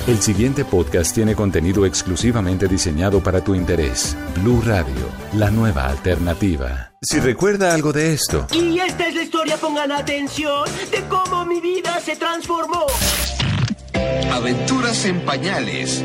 El siguiente podcast tiene contenido exclusivamente diseñado para tu interés. Blue Radio, la nueva alternativa. Si recuerda algo de esto. Y esta es la historia, pongan atención, de cómo mi vida se transformó. Aventuras en pañales.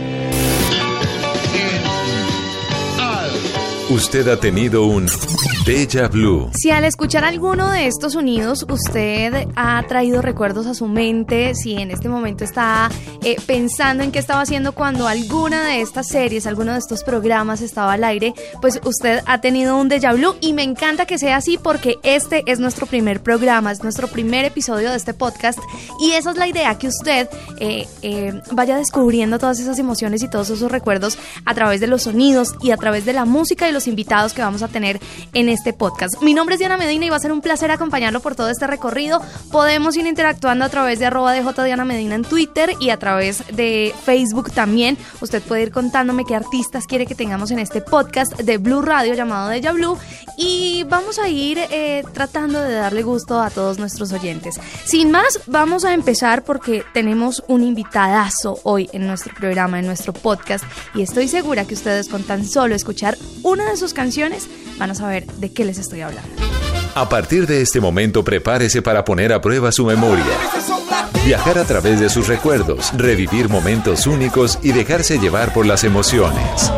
Usted ha tenido un déjà vu. Si al escuchar alguno de estos sonidos usted ha traído recuerdos a su mente, si en este momento está pensando en qué estaba haciendo cuando alguna de estas series, alguno de estos programas estaba al aire, pues usted ha tenido un déjà vu, y me encanta que sea así porque este es nuestro primer programa, es nuestro primer episodio de este podcast, y esa es la idea, que usted vaya descubriendo todas esas emociones y todos esos recuerdos a través de los sonidos y a través de la música y los invitados que vamos a tener en este podcast. Mi nombre es Diana Medina y va a ser un placer acompañarlo por todo este recorrido. Podemos ir interactuando a través de @DJDianaMedina en Twitter y a través de Facebook también. Usted puede ir contándome qué artistas quiere que tengamos en este podcast de Blue Radio llamado Déjà Vu, y vamos a ir tratando de darle gusto a todos nuestros oyentes. Sin más, vamos a empezar porque tenemos un invitadazo hoy en nuestro programa, en nuestro podcast, y estoy segura que ustedes con tan solo escuchar una de sus canciones van a saber de qué les estoy hablando. A partir de este momento, prepárese para poner a prueba su memoria. Viajar a través de sus recuerdos, revivir momentos únicos y dejarse llevar por las emociones.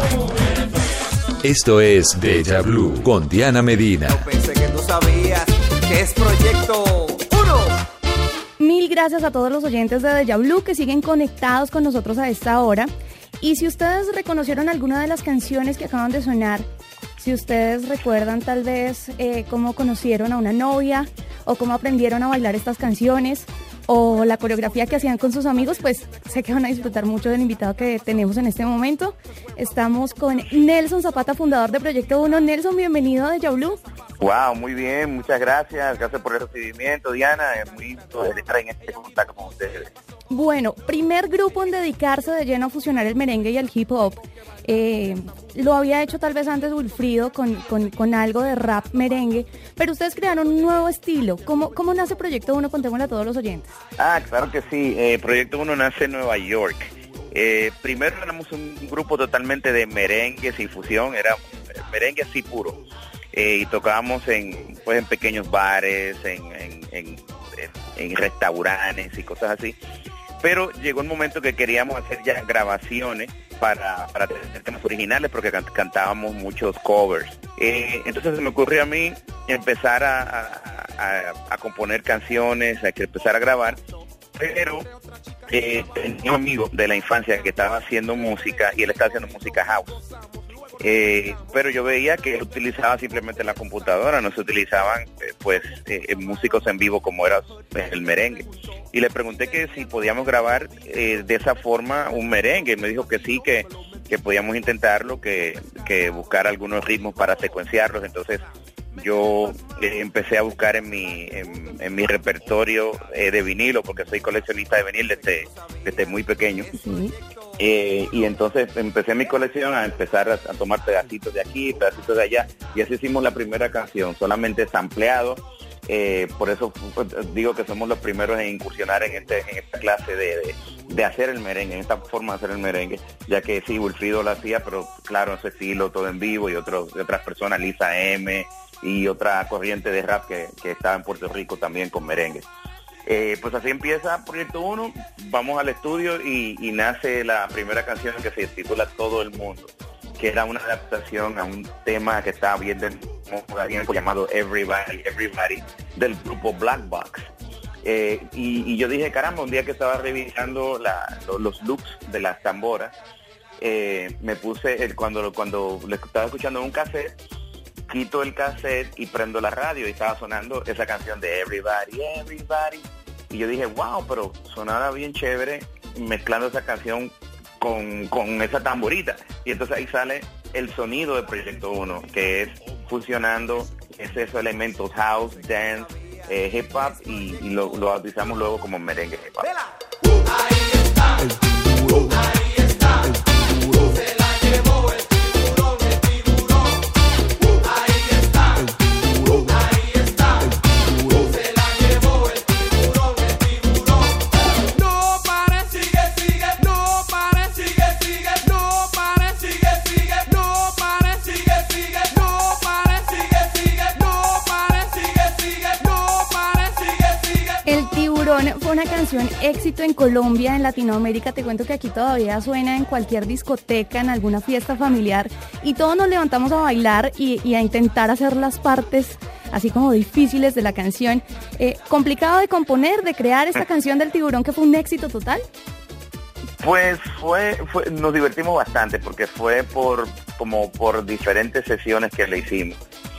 Esto es Déjà Vu con Diana Medina. Yo pensé que tú sabías que es Proyecto 1. Mil gracias a todos los oyentes de Déjà Vu que siguen conectados con nosotros a esta hora. Y si ustedes reconocieron alguna de las canciones que acaban de sonar, si ustedes recuerdan tal vez cómo conocieron a una novia o cómo aprendieron a bailar estas canciones o la coreografía que hacían con sus amigos, pues sé que van a disfrutar mucho del invitado que tenemos en este momento. Estamos con Nelson Zapata, fundador de Proyecto 1. Nelson, bienvenido a Déjà Vu. Wow, muy bien, muchas gracias. Gracias por el recibimiento, Diana. Es muy lindo estar en este contacto con ustedes. Bueno, primer grupo en dedicarse de lleno a fusionar el merengue y el hip hop. Lo había hecho tal vez antes Wilfrido con algo de rap merengue, pero ustedes crearon un nuevo estilo. ¿Cómo nace Proyecto 1? Contémosle a todos los oyentes. Claro que sí. Proyecto 1 nace en Nueva York. Primero éramos un grupo totalmente de merengues y fusión, era merengue así puro. Y tocábamos en pequeños bares, en restaurantes y cosas así. Pero llegó un momento que queríamos hacer ya grabaciones para tener temas originales, porque cantábamos muchos covers. Entonces se me ocurrió a mí empezar a componer canciones, a empezar a grabar, pero tenía un amigo de la infancia que estaba haciendo música, y él estaba haciendo música house. Pero yo veía que él utilizaba simplemente la computadora, no se utilizaban músicos en vivo como era el merengue, y le pregunté que si podíamos grabar de esa forma un merengue. Me dijo que sí, que podíamos intentarlo, que buscar algunos ritmos para secuenciarlos. Entonces yo empecé a buscar en mi repertorio de vinilo, porque soy coleccionista de vinil desde muy pequeño. Sí. Y entonces empecé mi colección a empezar a tomar pedacitos de aquí, pedacitos de allá, y así hicimos la primera canción, solamente sampleado. Por eso digo que somos los primeros en incursionar en esta clase de hacer el merengue, en esta forma de hacer el merengue, ya que sí, Wilfrido lo hacía, pero claro, en su estilo, todo en vivo, y otras personas, Lisa M, y otra corriente de rap que estaba en Puerto Rico también con merengue. Pues así empieza Proyecto 1, vamos al estudio y nace la primera canción, que se titula Todo el Mundo, que era una adaptación a un tema que estaba bien llamado Everybody, del grupo Black Box. Y yo dije, caramba, un día que estaba revisando los loops de las tamboras, me puse, cuando le estaba escuchando un cassette, quito el cassette y prendo la radio, y estaba sonando esa canción de Everybody. Y yo dije, wow, pero sonaba bien chévere mezclando esa canción con esa tamborita. Y entonces ahí sale el sonido de Proyecto 1, que es fusionando esos elementos house, dance, hip hop, y lo bautizamos luego como merengue hip hop. Ahí está, el duro, ahí está, el duro, se la llevó el tiburón, ahí está, el duro, ahí está, el duro, se la llevó el tiburón, no pare, sigue, no pare. canción éxito en Colombia, en Latinoamérica. Te cuento que aquí todavía suena en cualquier discoteca, en alguna fiesta familiar, y todos nos levantamos a bailar y a intentar hacer las partes así como difíciles de la canción. ¿Complicado de componer, de crear esta canción del Tiburón, que fue un éxito total? Pues nos divertimos bastante porque fue por diferentes sesiones que le hicimos.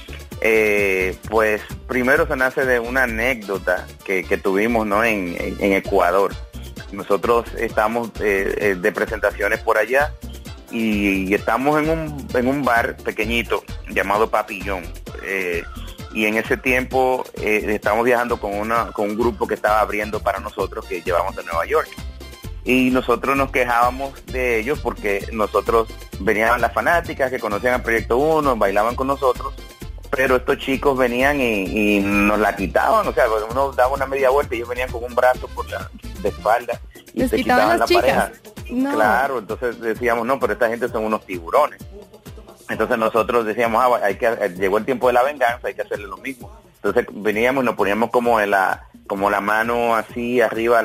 Pues primero se nace de una anécdota que tuvimos, ¿no? en Ecuador. Nosotros estamos de presentaciones por allá y estamos en un bar pequeñito llamado Papillón. Y en ese tiempo estábamos viajando con un grupo que estaba abriendo para nosotros, que llevamos de Nueva York. Y nosotros nos quejábamos de ellos porque nosotros venían las fanáticas que conocían el Proyecto 1, bailaban con nosotros, pero estos chicos venían y nos la quitaban. O sea, uno daba una media vuelta y ellos venían con un brazo de espalda y les te quitaban la chicas. pareja. No. Claro, entonces decíamos, no, pero esta gente son unos tiburones. Entonces nosotros decíamos, llegó el tiempo de la venganza, hay que hacerle lo mismo. Entonces veníamos y nos poníamos como la mano así arriba,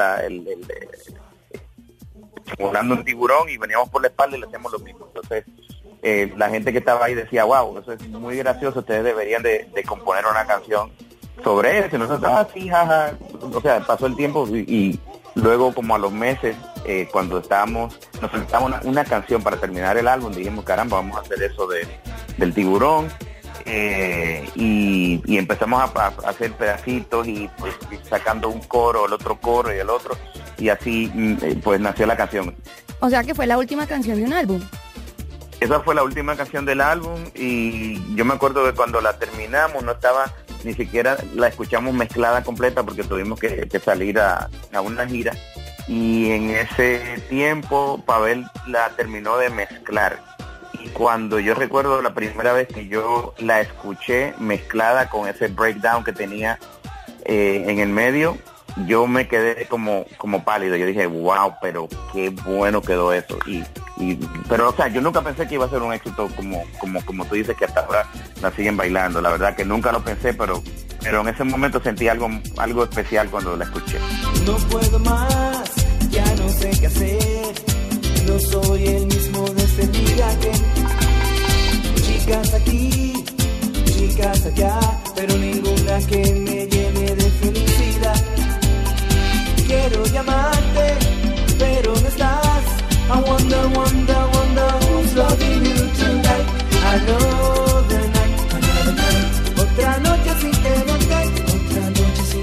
volando un tiburón, y veníamos por la espalda y le hacíamos lo mismo. Entonces la gente que estaba ahí decía, wow, eso es muy gracioso, ustedes deberían de componer una canción sobre eso. Y nosotros, sí, jaja. O sea, pasó el tiempo y luego, como a los meses, cuando nos sentamos una canción para terminar el álbum, dijimos, caramba, vamos a hacer eso del tiburón. Y empezamos a hacer pedacitos y pues sacando un coro, el otro coro y el otro, y así pues nació la canción. O sea que fue la última canción de un álbum. Esa fue la última canción del álbum, y yo me acuerdo que cuando la terminamos no estaba, ni siquiera la escuchamos mezclada completa porque tuvimos que salir a una gira, y en ese tiempo Pavel la terminó de mezclar. Y cuando yo recuerdo la primera vez que yo la escuché mezclada con ese breakdown que tenía en el medio, yo me quedé como pálido. Yo dije, wow, pero qué bueno quedó eso. Pero, o sea, yo nunca pensé que iba a ser un éxito como tú dices, que hasta ahora la siguen bailando. La verdad que nunca lo pensé, pero en ese momento sentí algo especial cuando la escuché. No puedo más, ya no sé qué hacer. No soy el mismo desde el día que chicas aquí, chicas allá, pero ninguna que me llene de felicidad. Quiero llamarte, pero no estás. I wonder, wonder, wonder who's loving you tonight. Another night, another night. Otra noche sin tenerte, otra noche sin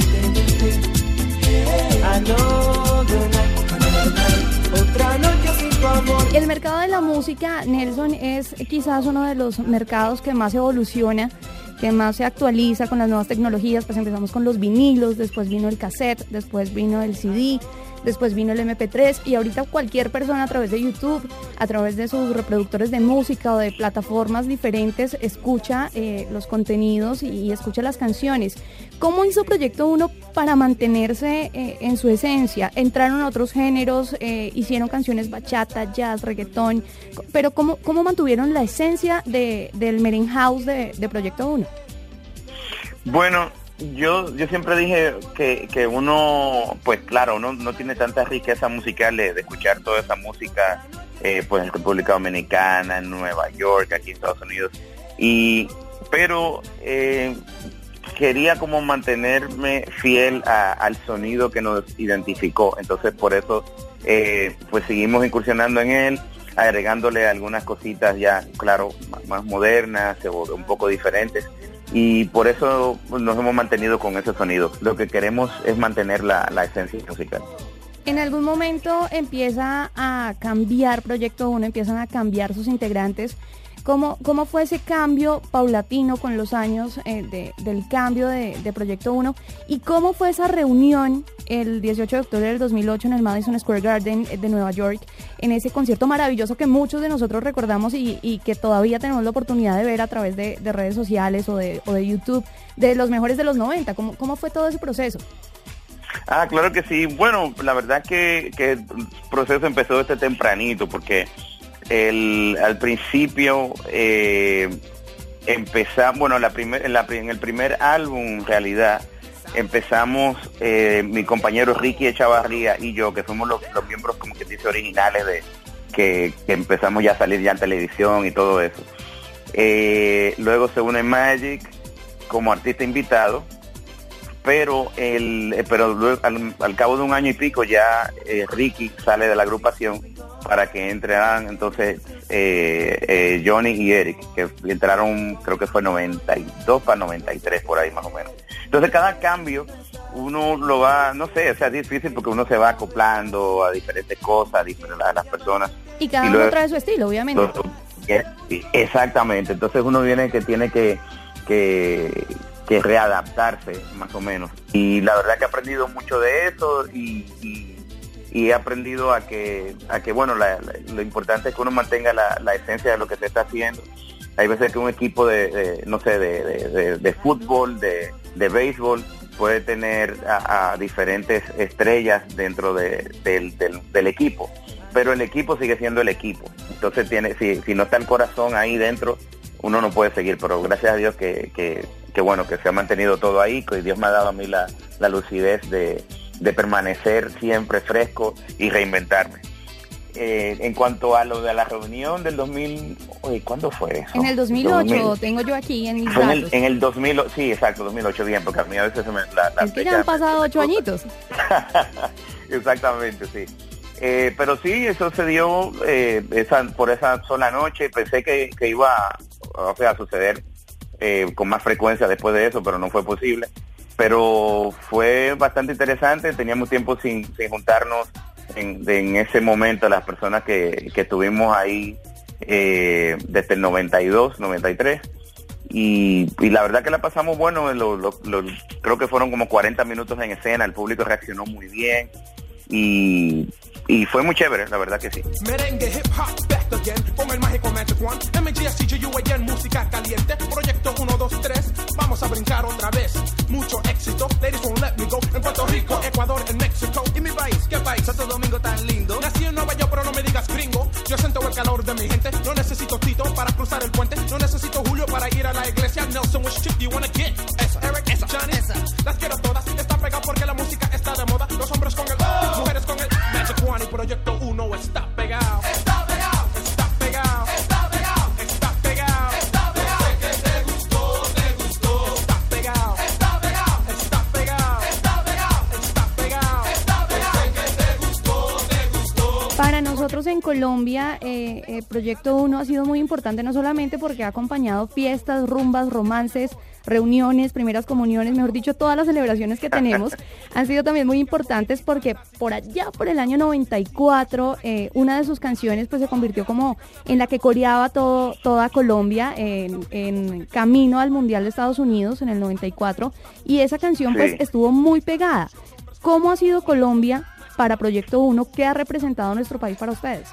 tenerte. Another night, another night. Otra noche sin tu amor. El mercado de la música, Nelson, es quizás uno de los mercados que más evoluciona, que más se actualiza con las nuevas tecnologías. Pues empezamos con los vinilos, después vino el cassette, después vino el CD, después vino el MP3, y ahorita cualquier persona a través de YouTube, a través de sus reproductores de música o de plataformas diferentes, escucha los contenidos y escucha las canciones. ¿Cómo hizo Proyecto 1 para mantenerse en su esencia? Entraron a otros géneros, hicieron canciones bachata, jazz, reggaetón, pero ¿cómo mantuvieron la esencia del Merengue House de Proyecto 1? Bueno, yo siempre dije que uno, pues claro, uno no tiene tanta riqueza musical de escuchar toda esa música, pues en República Dominicana, en Nueva York, aquí en Estados Unidos, pero quería como mantenerme fiel al sonido que nos identificó. Entonces por eso pues seguimos incursionando en él, agregándole algunas cositas ya, claro, más modernas o un poco diferentes. Y por eso nos hemos mantenido con ese sonido. Lo que queremos es mantener la esencia musical. En algún momento empieza a cambiar Proyecto 1, empiezan a cambiar sus integrantes. ¿Cómo fue ese cambio paulatino con los años del cambio de Proyecto 1? ¿Y cómo fue esa reunión el 18 de octubre del 2008 en el Madison Square Garden de Nueva York, en ese concierto maravilloso que muchos de nosotros recordamos y que todavía tenemos la oportunidad de ver a través de redes sociales o de YouTube, de los mejores de los 90? ¿Cómo fue todo ese proceso? Claro que sí. Bueno, la verdad que el proceso empezó desde tempranito, porque al principio empezamos, bueno, en el primer álbum en realidad empezamos mi compañero Ricky Echavarría y yo, que somos los miembros como que dice originales de que empezamos ya a salir ya en televisión y todo eso. Luego se une Magic como artista invitado, pero luego, al cabo de un año y pico ya Ricky sale de la agrupación para que entraran entonces Johnny y Eric, que entraron creo que fue 92 para 93 por ahí más o menos. Entonces cada cambio uno lo va, no sé, o sea, es difícil porque uno se va acoplando a diferentes cosas, a las personas. Y cada uno trae su estilo, obviamente. Exactamente, entonces uno tiene que readaptarse más o menos. Y la verdad que he aprendido mucho de eso y he aprendido a que bueno, lo importante es que uno mantenga la esencia de lo que se está haciendo. Hay veces que un equipo de fútbol, de béisbol, puede tener a diferentes estrellas dentro del equipo, pero el equipo sigue siendo el equipo. Entonces si no está el corazón ahí dentro, uno no puede seguir, pero gracias a Dios que bueno, que se ha mantenido todo ahí, que Dios me ha dado a mí la lucidez de permanecer siempre fresco y reinventarme. En cuanto a lo de la reunión del 2000, ¿cuándo fue eso? En el 2008, tengo yo aquí en mis datos. En el 2000, sí, exacto, 2008, bien, porque a mí a veces se me... Es que ya han pasado 8 añitos. Exactamente, sí. Pero sí, eso se dio por esa sola noche. Pensé que iba a suceder con más frecuencia después de eso, pero no fue posible. Pero fue bastante interesante, teníamos tiempo sin juntarnos en ese momento, las personas que estuvimos ahí desde el 92, 93, y la verdad que la pasamos bueno. Creo que fueron como 40 minutos en escena, el público reaccionó muy bien y fue muy chévere, la verdad que sí. Merengue, hip hop, back again, con el mágico Magic One, MGSTGUAN, música caliente, proyecto 1, 2, 3, vamos a brincar otra vez, mucho éxito, ladies won't let me go, en Puerto Rico, Ecuador, en México, y mi país, ¿qué país? Santo Domingo tan lindo, nací en Nueva York pero no me digas gringo, yo siento el calor de mi gente, no necesito Tito para cruzar el puente, no necesito Julio para ir a la iglesia, Nelson, which chick do you wanna get? Esa, Eric, esa, Johnny, esa, las quiero todas, está pegado porque la música está de moda, los hombres con el, mujeres con el, Magic One y Proyecto 1 está pegado. Está pegado. Está pegado. Está pegado. Está pegado. Está pegado. Sé que te gustó. Está pegado. Está pegado. Está pegado. Está pegado. Está pegado. Está pegado. Sé que te gustó. Para nosotros en Colombia, Proyecto 1 ha sido muy importante, no solamente porque ha acompañado fiestas, rumbas, romances, reuniones, primeras comuniones, mejor dicho, todas las celebraciones que tenemos han sido también muy importantes porque por allá, por el año 94, una de sus canciones pues se convirtió como en la que coreaba toda Colombia en camino al Mundial de Estados Unidos en el 94, y esa canción pues estuvo muy pegada. ¿Cómo ha sido Colombia para Proyecto 1? ¿Qué ha representado nuestro país para ustedes?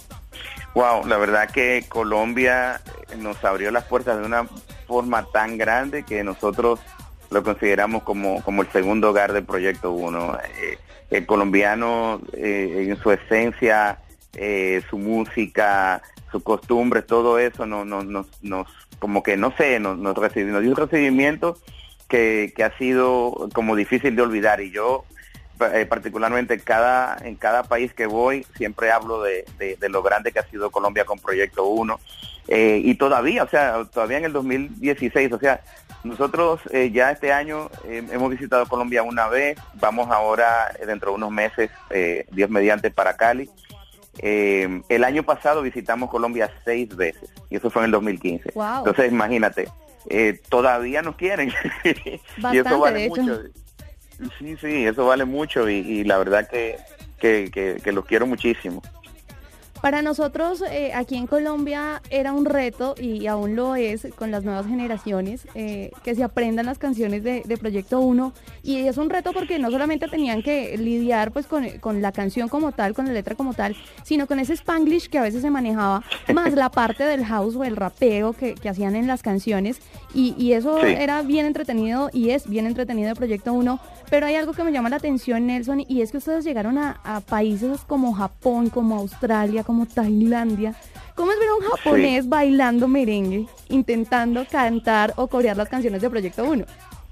Wow, la verdad que Colombia nos abrió las puertas de una forma tan grande que nosotros lo consideramos como el segundo hogar del Proyecto 1. El colombiano en su esencia, su música, sus costumbres, todo eso nos como que no sé, nos dio un recibimiento que ha sido como difícil de olvidar, y yo particularmente en cada país que voy siempre hablo de lo grande que ha sido Colombia con Proyecto 1, y todavía en el 2016, nosotros ya este año hemos visitado Colombia una vez, vamos ahora dentro de unos meses, Dios mediante, para Cali. El año pasado visitamos Colombia 6 veces, y eso fue en el 2015. Wow. Entonces imagínate, todavía nos quieren. Bastante, y eso vale de hecho. mucho. Sí, eso vale mucho, y la verdad que los quiero muchísimo. Para nosotros aquí en Colombia era un reto, y aún lo es con las nuevas generaciones, que se aprendan las canciones de Proyecto 1, y es un reto porque no solamente tenían que lidiar pues con la canción como tal, con la letra como tal, sino con ese Spanglish que a veces se manejaba, más la parte del house o el rapeo que hacían en las canciones, y eso era bien entretenido y es bien entretenido de Proyecto 1, pero hay algo que me llama la atención, Nelson, y es que ustedes llegaron a países como Japón, como Australia, como Tailandia. ¿Cómo es ver a un japonés bailando merengue, intentando cantar o corear las canciones de Proyecto 1?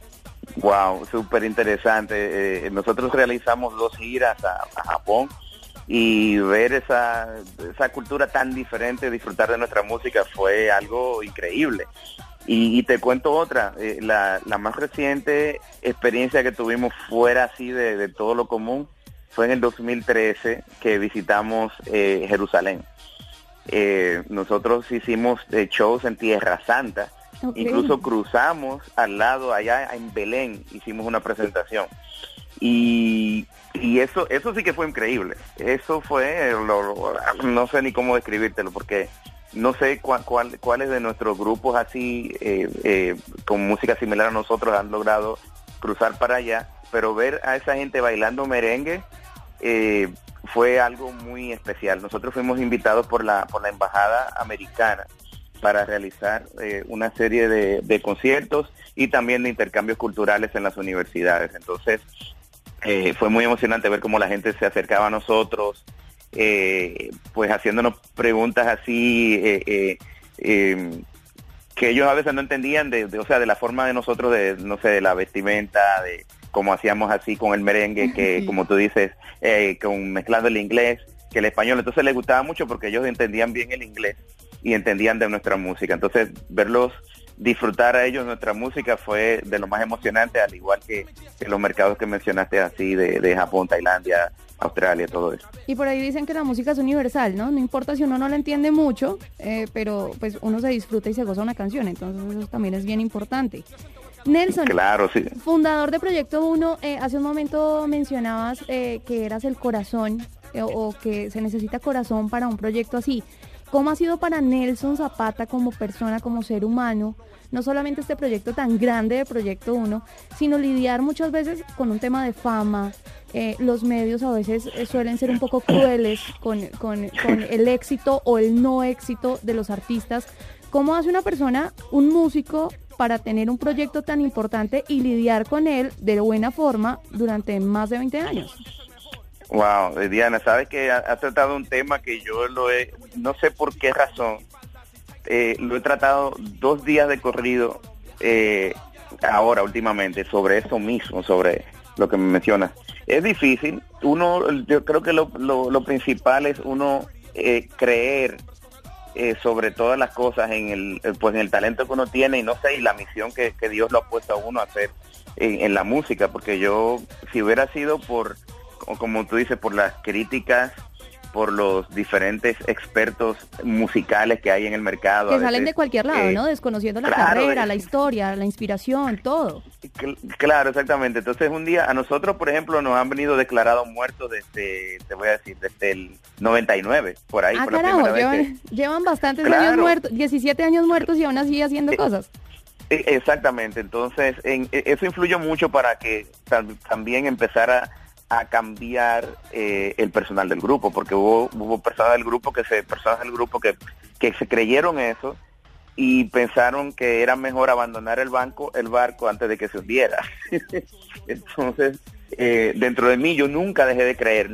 Wow, súper interesante. Nosotros realizamos 2 giras a Japón y ver esa cultura tan diferente, disfrutar de nuestra música fue algo increíble. Y te cuento otra, la más reciente experiencia que tuvimos fuera así de todo lo común fue en el 2013 que visitamos Jerusalén. Nosotros hicimos shows en Tierra Santa. Okay. Incluso cruzamos al lado allá en Belén, hicimos una presentación y eso sí que fue increíble. Eso fue no sé ni cómo describírtelo, porque no sé cuáles de nuestros grupos así con música similar a nosotros han logrado cruzar para allá, pero ver a esa gente bailando merengue fue algo muy especial. Nosotros fuimos invitados por la embajada americana para realizar una serie de conciertos y también de intercambios culturales en las universidades. Entonces, fue muy emocionante ver cómo la gente se acercaba a nosotros, pues haciéndonos preguntas así que ellos a veces no entendían de la forma de nosotros, de la vestimenta, de cómo hacíamos así con el merengue, que como tú dices, mezclando el inglés que el español. Entonces les gustaba mucho porque ellos entendían bien el inglés y entendían de nuestra música. Entonces, verlos disfrutar a ellos nuestra música fue de lo más emocionante, al igual que los mercados que mencionaste así de Japón, Tailandia, Australia, todo eso. Y por ahí dicen que la música es universal, ¿no? No importa si uno no la entiende mucho, pero pues uno se disfruta y se goza una canción, entonces eso también es bien importante. Nelson, claro, sí. Fundador de Proyecto 1, hace un momento mencionabas que eras el corazón o que se necesita corazón para un proyecto así. ¿Cómo ha sido para Nelson Zapata como persona, como ser humano, no solamente este proyecto tan grande de Proyecto 1, sino lidiar muchas veces con un tema de fama? Los medios a veces suelen ser un poco crueles con el éxito o el no éxito de los artistas. ¿Cómo hace una persona, un músico, para tener un proyecto tan importante y lidiar con él de buena forma durante más de 20 años? Wow, Diana, sabes que has tratado un tema que yo no sé por qué razón, lo he tratado 2 días de corrido ahora últimamente sobre eso mismo, sobre lo que me mencionas. Es difícil, yo creo que lo principal es uno creer sobre todas las cosas en el talento que uno tiene y no sé, y la misión que Dios lo ha puesto a uno a hacer en la música, porque yo, si hubiera sido como tú dices, por las críticas, por los diferentes expertos musicales que hay en el mercado. Que salen de cualquier lado, ¿no? Desconociendo la carrera, la historia, la inspiración, todo. Claro, exactamente. Entonces un día, a nosotros, por ejemplo, nos han venido declarados muertos desde el 99, por ahí. Por carajo, llevan bastantes años muertos, 17 años muertos y aún así haciendo cosas. Exactamente, entonces eso influyó mucho para que también empezara a cambiar el personal del grupo, porque hubo personas del grupo que se creyeron eso y pensaron que era mejor abandonar el barco antes de que se hundiera. Entonces, dentro de mí yo nunca dejé de creer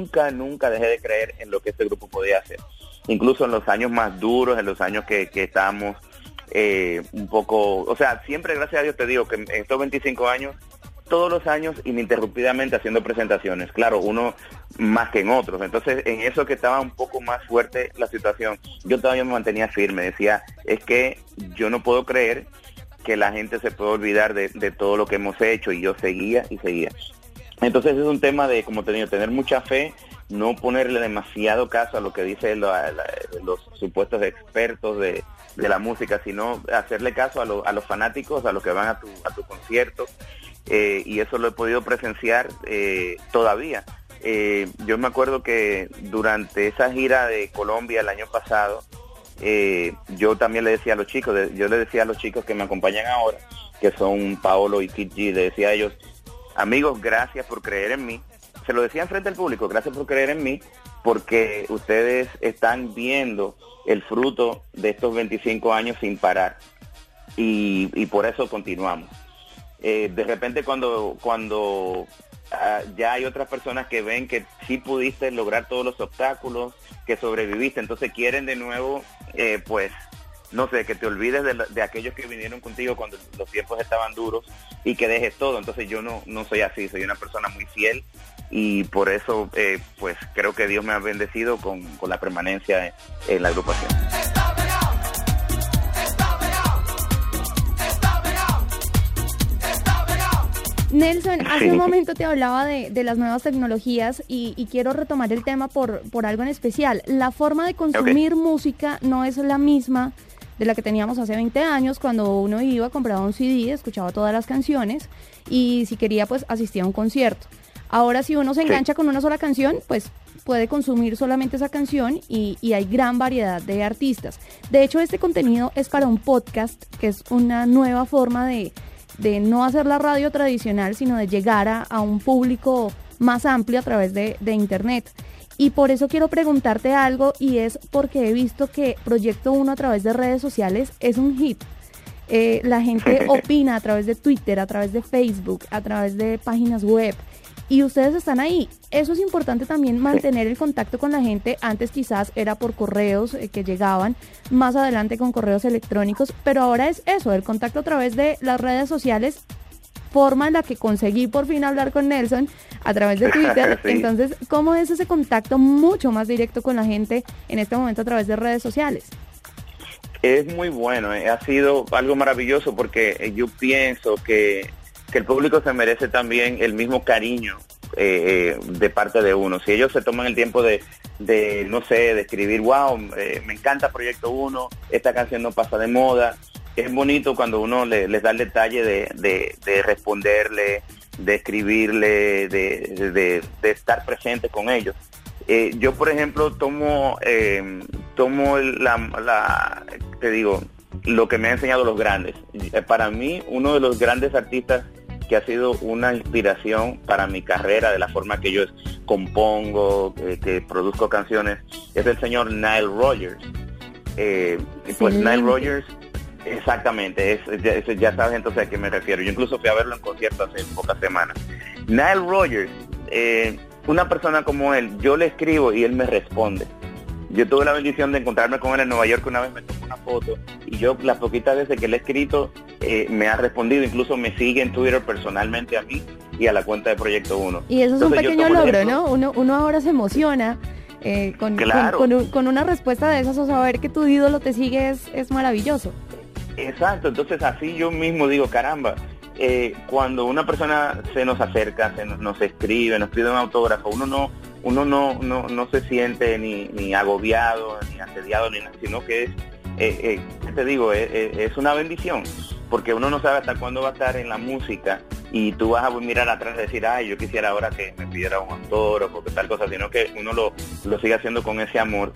en lo que este grupo podía hacer. Incluso en los años más duros, en los años que estábamos un poco, o sea, siempre gracias a Dios te digo que en estos 25 años, todos los años ininterrumpidamente haciendo presentaciones, claro, uno más que en otros. Entonces, en eso que estaba un poco más fuerte la situación, yo todavía me mantenía firme, decía, es que yo no puedo creer que la gente se puede olvidar de todo lo que hemos hecho, y yo seguía y seguía. Entonces es un tema de, como te digo, tener mucha fe, no ponerle demasiado caso a lo que dicen los supuestos expertos de la música, sino hacerle caso a los fanáticos, a los que van a tu concierto. Y eso lo he podido presenciar todavía. Yo me acuerdo que durante esa gira de Colombia el año pasado, yo también le decía a los chicos, que me acompañan ahora, que son Paolo y Kid G, le decía a ellos, amigos, gracias por creer en mí. Se lo decía enfrente al público, gracias por creer en mí, porque ustedes están viendo el fruto de estos 25 años sin parar, y por eso continuamos. De repente cuando ya hay otras personas que ven que sí pudiste lograr todos los obstáculos, que sobreviviste, entonces quieren de nuevo pues no sé, que te olvides de aquellos que vinieron contigo cuando los tiempos estaban duros y que dejes todo. Entonces yo no soy así, soy una persona muy fiel y por eso pues creo que Dios me ha bendecido con la permanencia en la agrupación. Nelson, hace un momento te hablaba de las nuevas tecnologías y quiero retomar el tema por algo en especial. La forma de consumir música no es la misma de la que teníamos hace 20 años, cuando uno iba, compraba un CD, escuchaba todas las canciones y si quería pues asistía a un concierto. Ahora si uno se engancha con una sola canción, pues puede consumir solamente esa canción y hay gran variedad de artistas. De hecho, este contenido es para un podcast, que es una nueva forma de no hacer la radio tradicional, sino de llegar a un público más amplio a través de internet. Y por eso quiero preguntarte algo, y es porque he visto que Proyecto 1 a través de redes sociales es un hit. La gente opina a través de Twitter, a través de Facebook, a través de páginas web, y ustedes están ahí. Eso es importante también, mantener el contacto con la gente. Antes quizás era por correos que llegaban, más adelante con correos electrónicos, pero ahora es eso, el contacto a través de las redes sociales, forma en la que conseguí por fin hablar con Nelson a través de Twitter. Sí. Entonces, ¿cómo es ese contacto mucho más directo con la gente en este momento a través de redes sociales? Es muy bueno, ha sido algo maravilloso porque yo pienso que el público se merece también el mismo cariño de parte de uno. Si ellos se toman el tiempo de no sé, de escribir, wow, me encanta Proyecto 1, esta canción no pasa de moda. Es bonito cuando uno les da el detalle de responderle, de escribirle, de estar presente con ellos. Yo, por ejemplo, tomo te digo, lo que me han enseñado los grandes. Para mí, uno de los grandes artistas que ha sido una inspiración para mi carrera, de la forma que yo compongo, que produzco canciones, es el señor Nile Rodgers. Pues Nile Rodgers, exactamente, ya sabes entonces a qué me refiero. Yo incluso fui a verlo en concierto hace pocas semanas. Nile Rodgers, una persona como él, yo le escribo y él me responde. Yo tuve la bendición de encontrarme con él en Nueva York, una vez me tomó una foto y yo las poquitas veces que le he escrito me ha respondido, incluso me sigue en Twitter personalmente a mí y a la cuenta de Proyecto 1. Y eso es un pequeño logro, ¿no? Uno ahora se emociona con una respuesta de esas, o saber que tu ídolo te sigue es maravilloso. Exacto, entonces así yo mismo digo, caramba, cuando una persona se nos acerca, nos escribe, nos pide un autógrafo, uno no se siente ni agobiado, ni asediado, ni nada, sino que es una bendición, porque uno no sabe hasta cuándo va a estar en la música y tú vas a mirar atrás y decir, ay, yo quisiera ahora que me pidiera un autógrafo, que tal cosa, sino que uno lo sigue haciendo con ese amor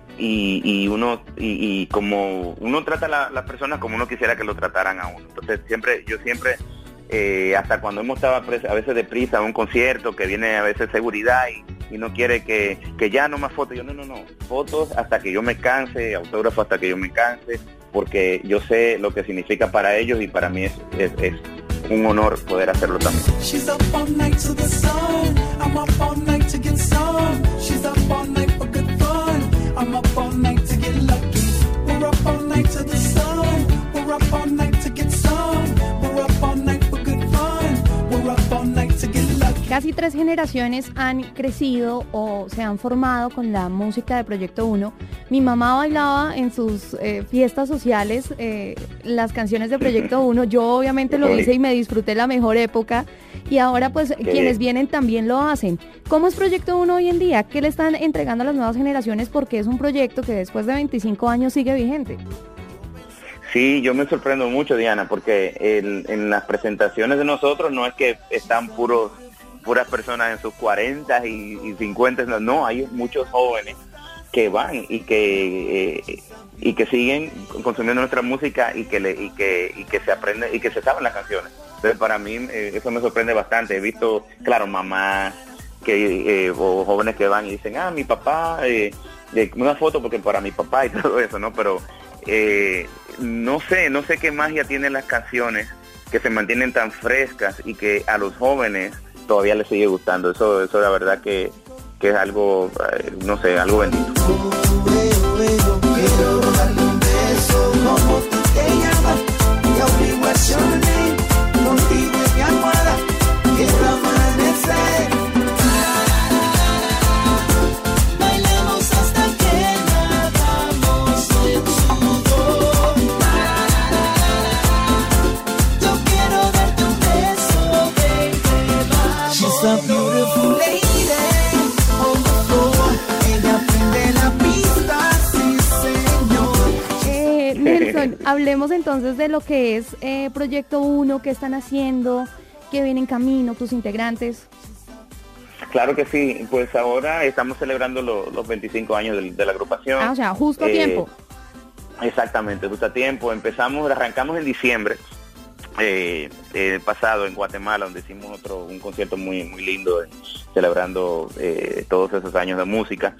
y como uno trata a las personas como uno quisiera que lo trataran a uno. Entonces yo siempre hasta cuando hemos estado a veces deprisa a un concierto, que viene a veces seguridad y no quiere que ya no más fotos, yo no, fotos hasta que yo me canse, autógrafo hasta que yo me canse, porque yo sé lo que significa para ellos y para mí es un honor poder hacerlo también. She's up all night to the sun, I'm up all night to get some. She's up all night for good fun, I'm up all night to get lucky. We're up all night to the sun, we're up all night to get some. We're up all night for good fun, we're up all night to get lucky. Casi 3 generaciones han crecido o se han formado con la música de Proyecto 1. Mi mamá bailaba en sus fiestas sociales las canciones de Proyecto 1. Yo obviamente lo hice y me disfruté la mejor época. Y ahora pues quienes vienen también lo hacen. ¿Cómo es Proyecto 1 hoy en día? ¿Qué le están entregando a las nuevas generaciones? Porque es un proyecto que después de 25 años sigue vigente. Sí, yo me sorprendo mucho, Diana, porque en las presentaciones de nosotros no es que están puras personas en sus 40 y 50, no, hay muchos jóvenes que van y que siguen consumiendo nuestra música y que se aprende y que se saben las canciones. Entonces para mí eso me sorprende bastante. He visto, claro, mamás o jóvenes que van y dicen, mi papá, una foto porque para mi papá y todo eso, ¿no? Pero no sé qué magia tienen las canciones que se mantienen tan frescas y que a los jóvenes todavía les sigue gustando. Eso la verdad que es algo, no sé, algo bendito. Quiero darle un beso. Nelson, hablemos entonces de lo que es Proyecto 1, qué están haciendo, qué viene en camino, tus integrantes. Claro que sí, pues ahora estamos celebrando los 25 años de la agrupación. O sea, justo a tiempo. Exactamente, justo a tiempo. Arrancamos en diciembre pasado en Guatemala, donde hicimos un concierto muy lindo, celebrando todos esos años de música.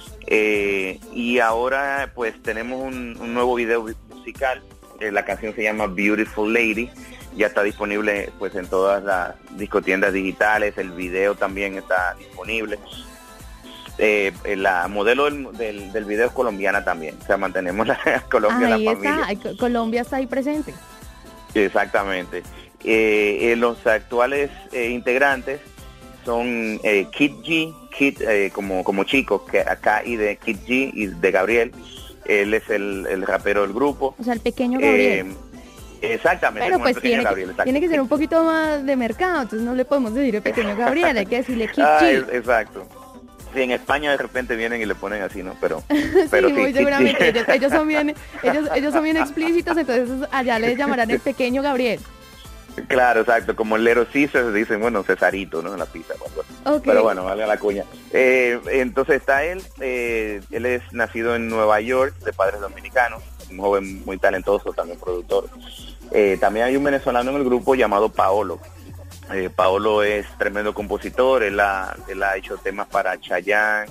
Y ahora pues tenemos un nuevo video musical. La canción se llama Beautiful Lady. Ya está disponible pues en todas las discotiendas digitales. El video también está disponible. La modelo del video es colombiana también. O sea, mantenemos Colombia en la familia. Ahí está, Colombia está ahí presente. Exactamente. Los actuales integrantes son Kid G, como chicos, que acá, y de Kid G y de Gabriel. Él es el rapero del grupo. O sea, el pequeño Gabriel. Exactamente. Pero pues tiene que ser un poquito más de mercado, entonces no le podemos decir el pequeño Gabriel, hay que decirle Kid G. Exacto. Sí, en España de repente vienen y le ponen así, ¿no? Pero sí, muy seguramente. Ellos son bien explícitos, entonces allá les llamarán el pequeño Gabriel. Claro, exacto, como el Little Caesar, dicen, bueno, Cesarito, ¿no? En la pizza. Okay. Pero bueno, vale la cuña. Entonces está él es nacido en Nueva York, de padres dominicanos, un joven muy talentoso, también productor. También hay un venezolano en el grupo llamado Paolo. Paolo es tremendo compositor, él ha hecho temas para Chayanne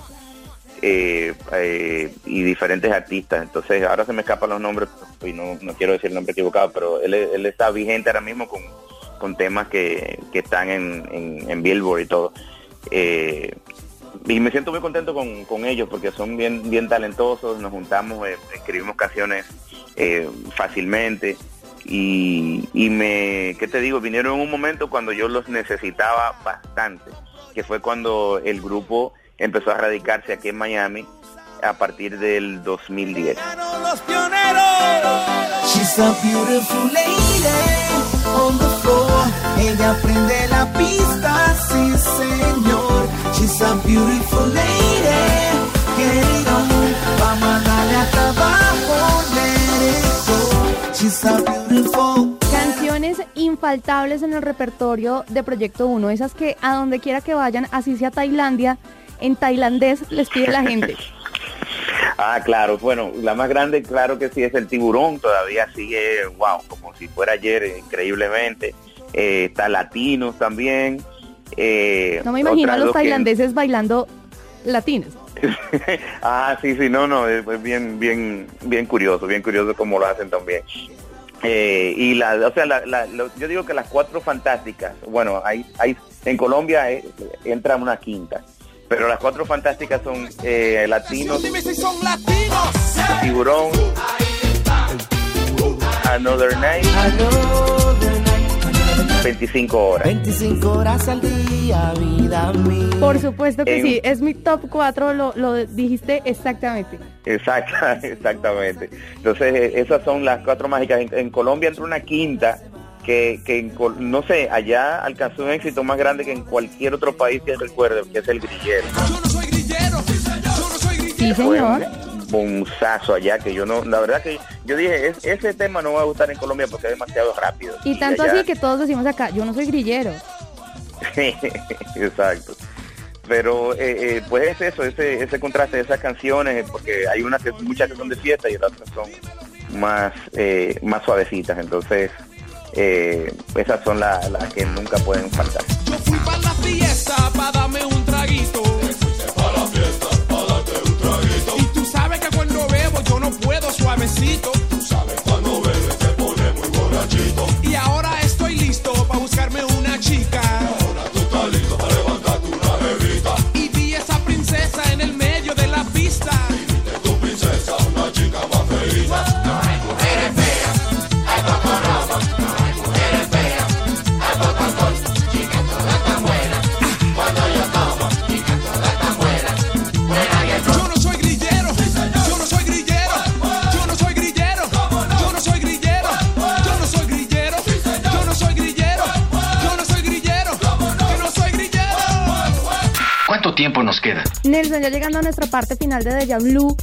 y diferentes artistas. Entonces ahora se me escapan los nombres y no quiero decir el nombre equivocado, pero él está vigente ahora mismo con temas que están en Billboard y todo. Y me siento muy contento con ellos porque son bien talentosos, nos juntamos, escribimos canciones fácilmente. Y ¿qué te digo? Vinieron en un momento cuando yo los necesitaba bastante, que fue cuando el grupo empezó a radicarse aquí en Miami a partir del 2010. Los pioneros. She's a beautiful lady on the floor. Ella prende la pista, sí señor. She's a beautiful lady. Querido, vamos a darle hasta abajo, let it go. She's a beautiful. Canciones infaltables en el repertorio de Proyecto 1, esas que a donde quiera que vayan, así sea Tailandia, en tailandés les pide la gente. Claro, bueno, la más grande, claro que sí, es el Tiburón, todavía sigue, wow, como si fuera ayer, increíblemente. Está Latinos también. No me imagino a los tailandeses bailando latinos. Sí, no, es bien curioso cómo lo hacen también. Y yo digo que las cuatro fantásticas, bueno, hay en Colombia entra una quinta, pero las cuatro fantásticas son Latinos, Tiburón, Another Night, 25 horas. 25 horas al día, vida mía. Por supuesto que sí, es mi top 4, lo dijiste exactamente. Exactamente. Entonces, esas son las cuatro mágicas. En Colombia entró una quinta que no sé, allá alcanzó un éxito más grande que en cualquier otro país que recuerde, que es el grillero. Yo no soy grillero, Sí, señor. Un sazo allá que la verdad que yo dije, ese tema no va a gustar en Colombia porque es demasiado rápido. Y tanto allá, así que todos decimos acá, yo no soy grillero. Exacto. Pero pues es eso, ese contraste de esas canciones, porque hay muchas que son de fiesta y otras son más suavecitas, entonces esas son las que nunca pueden faltar. Yo fui para la fiesta para darme un traguito. Para la fiesta, para darte un traguito. Y tú sabes que cuando bebo yo no puedo suavecito. Tú sabes cuando bebes te pone muy borrachito. Y ahora estoy listo para buscarme una chica. Ahora tú estás listo para levantarte una bebita. Y vi esa princesa en el medio de la pista. Y de tu princesa una chica más feita. Eres fea, ay paparama. Eres fea, ay papacol. Chica toda tan buena. Cuando yo tomo, chica toda tan buena. Buena y eso. Yo no soy grillero, yo no soy grillero. Yo no soy grillero, yo no soy grillero. Yo no soy grillero, yo no soy grillero. Yo no soy grillero, yo no soy grillero. ¿Cuánto tiempo nos queda? Nelson, ya llegando a nuestra parte final de Deja Blue,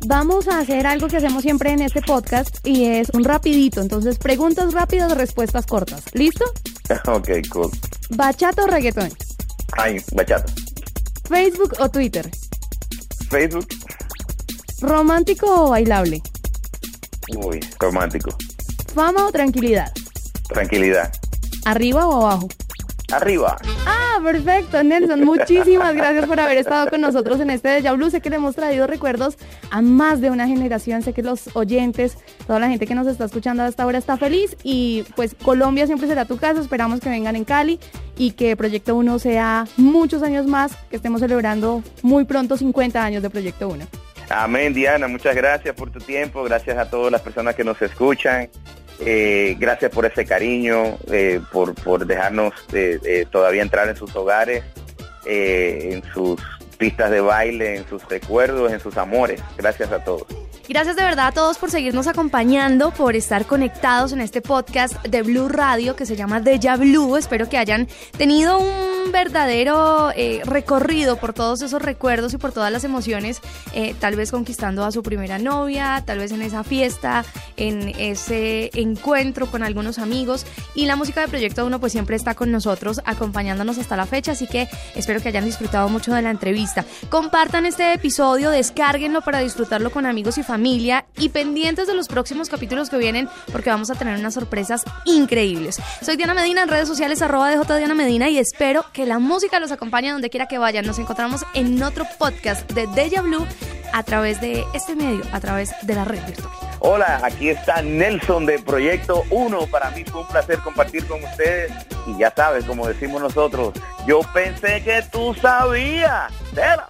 Vamos a hacer algo que hacemos siempre en este podcast y es un rapidito. Entonces, preguntas rápidas, respuestas cortas. ¿Listo? Ok, cool. ¿Bachata o reggaetón? Ay, bachata. ¿Facebook o Twitter? Facebook. ¿Romántico o bailable? Uy, romántico. ¿Fama o tranquilidad? Tranquilidad. ¿Arriba o abajo? Arriba. Ah, perfecto, Nelson. Muchísimas gracias por haber estado con nosotros en este Deja Blue. Sé que le hemos traído recuerdos a más de una generación. Sé que los oyentes, toda la gente que nos está escuchando hasta ahora está feliz. Y pues Colombia siempre será tu casa. Esperamos que vengan en Cali y que Proyecto 1 sea muchos años más, que estemos celebrando muy pronto 50 años de Proyecto 1. Amén, Diana. Muchas gracias por tu tiempo. Gracias a todas las personas que nos escuchan. Gracias por ese cariño, por dejarnos todavía entrar en sus hogares, en sus pistas de baile, en sus recuerdos, en sus amores. Gracias a todos. Gracias de verdad a todos por seguirnos acompañando, por estar conectados en este podcast de Blue Radio que se llama Deja Blue. Espero que hayan tenido un verdadero recorrido por todos esos recuerdos y por todas las emociones, tal vez conquistando a su primera novia, tal vez en esa fiesta, en ese encuentro con algunos amigos. Y la música de Proyecto 1 pues siempre está con nosotros, acompañándonos hasta la fecha, así que espero que hayan disfrutado mucho de la entrevista. Compartan este episodio, descárguenlo para disfrutarlo con amigos y familia y pendientes de los próximos capítulos que vienen porque vamos a tener unas sorpresas increíbles. Soy Diana Medina en redes sociales @DJDianaMedina y espero que la música los acompañe donde quiera que vayan. Nos encontramos en otro podcast de Deja Blue a través de este medio, a través de la red virtual. Hola, aquí está Nelson de Proyecto 1. Para mí fue un placer compartir con ustedes y ya sabes, como decimos nosotros, yo pensé que tú sabías. ¡Tela!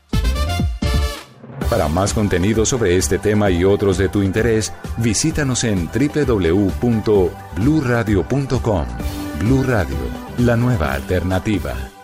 Para más contenido sobre este tema y otros de tu interés, visítanos en www.bluradio.com. Blue Radio, la nueva alternativa.